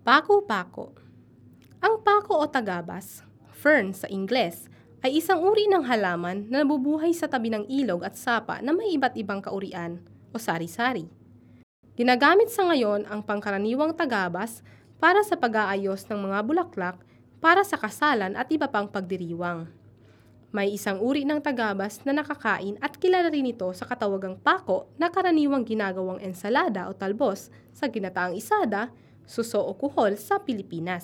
Pako-pako. Ang pako o tagabas, fern sa Ingles, ay isang uri ng halaman na nabubuhay sa tabi ng ilog at sapa na may iba't ibang kaurian o sari-sari. Ginagamit sa ngayon ang pangkaraniwang tagabas para sa pag-aayos ng mga bulaklak, para sa kasalan at iba pang pagdiriwang. May isang uri ng tagabas na nakakain at kilala rin ito sa katawagang pako na karaniwang ginagawang ensalada o talbos sa ginataang isada, suso o kuhol sa Pilipinas.